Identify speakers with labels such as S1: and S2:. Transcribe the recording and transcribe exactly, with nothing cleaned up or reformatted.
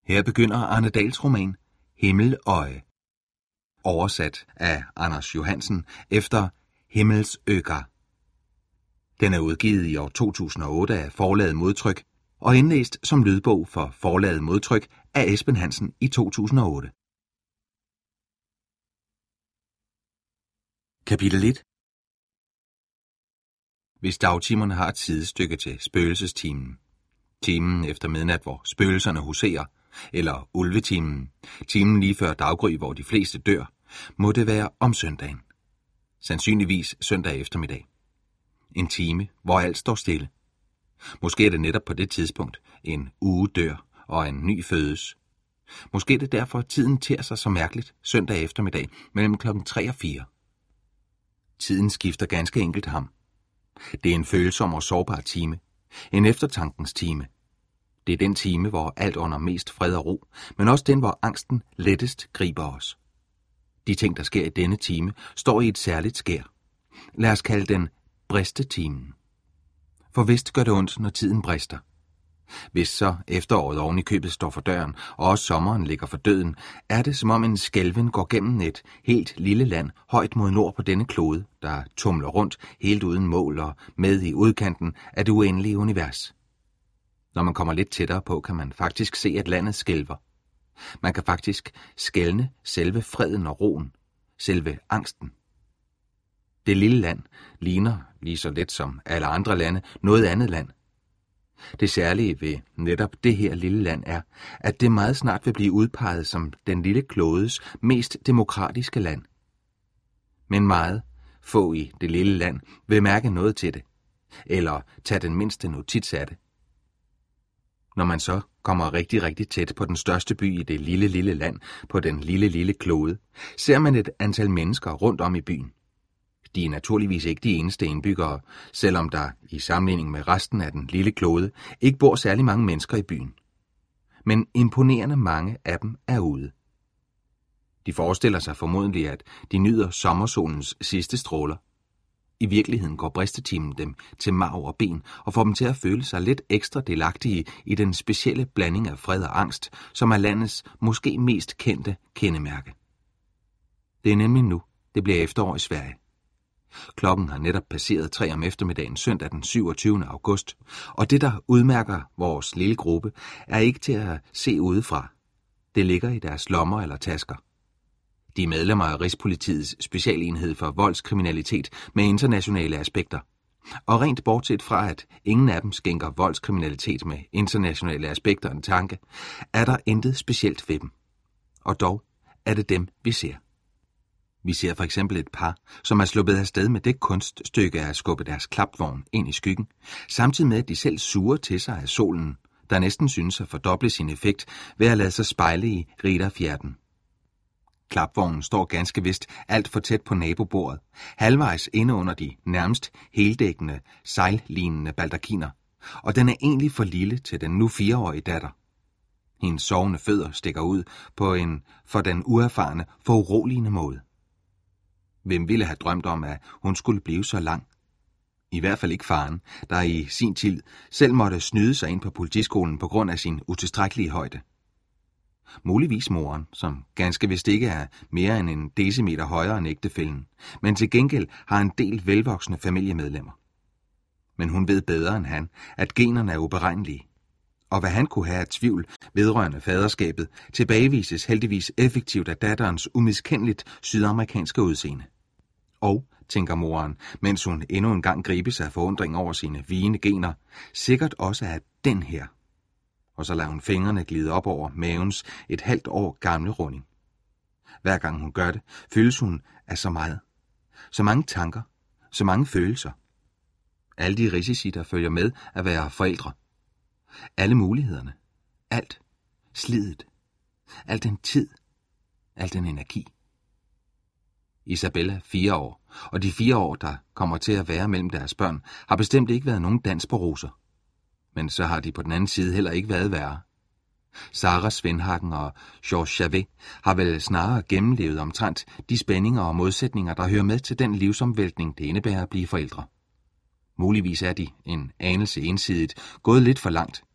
S1: Her begynder Arne Dahls roman Himmeløje, oversat af Anders Johansen efter Himmelsöga. Den er udgivet i år to tusind og otte af Forlaget Modtryk og indlæst som lydbog for Forlaget Modtryk af Esben Hansen i to tusind og otte. Kapitel et. Hvis dagtimerne har et sidestykke til spøgelsestimen, timen efter midnat, hvor spøgelserne huserer, eller ulvetimen, timen lige før daggry, hvor de fleste dør, må det være om søndagen. Sandsynligvis søndag eftermiddag. En time, hvor alt står stille. Måske er det netop på det tidspunkt, en uge dør, og en ny fødes. Måske er det derfor, at tiden ter sig så mærkeligt søndag eftermiddag mellem klokken tre og fire. Tiden skifter ganske enkelt ham. Det er en følsom og sårbar time. En eftertankens time. Det er den time, hvor alt under mest fred og ro, men også den, hvor angsten lettest griber os. De ting, der sker i denne time, står i et særligt skær. Lad os kalde den bristetimen. For vist gør det ondt, når tiden brister. Hvis så efteråret oven i købet står for døren, og også sommeren ligger for døden, er det som om en skælven går gennem et helt lille land højt mod nord på denne klode, der tumler rundt helt uden mål og med i udkanten af det uendelige univers. Når man kommer lidt tættere på, kan man faktisk se, at landet skælver. Man kan faktisk skelne selve freden og roen, selve angsten. Det lille land ligner, lige så let som alle andre lande, noget andet land. Det særlige ved netop det her lille land er, at det meget snart vil blive udpeget som den lille klodes mest demokratiske land. Men meget få i det lille land vil mærke noget til det, eller tage den mindste notits af det. Når man så kommer rigtig, rigtig tæt på den største by i det lille, lille land, på den lille, lille klode, ser man et antal mennesker rundt om i byen. De er naturligvis ikke de eneste indbyggere, selvom der i sammenligning med resten af den lille klode ikke bor særlig mange mennesker i byen. Men imponerende mange af dem er ude. De forestiller sig formodentlig, at de nyder sommersolens sidste stråler. I virkeligheden går bristetimen dem til marv og ben og får dem til at føle sig lidt ekstra delagtige i den specielle blanding af fred og angst, som er landets måske mest kendte kendemærke. Det er nemlig nu, det bliver efterår i Sverige. Klokken har netop passeret tre om eftermiddagen søndag den syvogtyvende august, og det, der udmærker vores lille gruppe, er ikke til at se udefra. Det ligger i deres lommer eller tasker. De er medlemmer af Rigspolitiets specialenhed for voldskriminalitet med internationale aspekter. Og rent bortset fra, at ingen af dem skænker voldskriminalitet med internationale aspekter en tanke, er der intet specielt ved dem. Og dog er det dem, vi ser. Vi ser for eksempel et par, som er sluppet afsted med det kunststykke at skubbe deres klapvogn ind i skyggen, samtidig med at de selv suger til sig af solen, der næsten synes at fordoble sin effekt ved at lade sig spejle i Ridderfjärden. Klapvognen står ganske vist alt for tæt på nabobordet, halvvejs inde under de nærmest heldækkende, sejllignende baldakiner, og den er egentlig for lille til den nu fireårige datter. Hendes sovende fødder stikker ud på en for den uerfarne, for uroligende måde. Hvem ville have drømt om, at hun skulle blive så lang? I hvert fald ikke faren, der i sin tid selv måtte snyde sig ind på politiskolen på grund af sin utilstrækkelige højde. Muligvis moren, som ganske vist ikke er mere end en decimeter højere end ægtefællen, men til gengæld har en del velvoksne familiemedlemmer. Men hun ved bedre end han, at generne er uberegnelige. Og hvad han kunne have af tvivl vedrørende faderskabet, tilbagevises heldigvis effektivt af datterens umiskendeligt sydamerikanske udseende. Og, tænker moren, mens hun endnu en gang gribes af forundring over sine vigende gener, sikkert også af den her. Og så lader hun fingrene glide op over mavens et halvt år gamle runding. Hver gang hun gør det, fyldes hun af så meget. Så mange tanker, så mange følelser. Alle de risici, der følger med at være forældre. Alle mulighederne. Alt. Slidet. Al den tid. Al den energi. Isabella fire år, og de fire år, der kommer til at være mellem deres børn, har bestemt ikke været nogen dans på roser. Men så har de på den anden side heller ikke været værre. Sarah Svendhagen og Georges Chavet har vel snarere gennemlevet omtrent de spændinger og modsætninger, der hører med til den livsomvæltning, det indebærer at blive forældre. Muligvis er de, en anelse ensidigt, gået lidt for langt,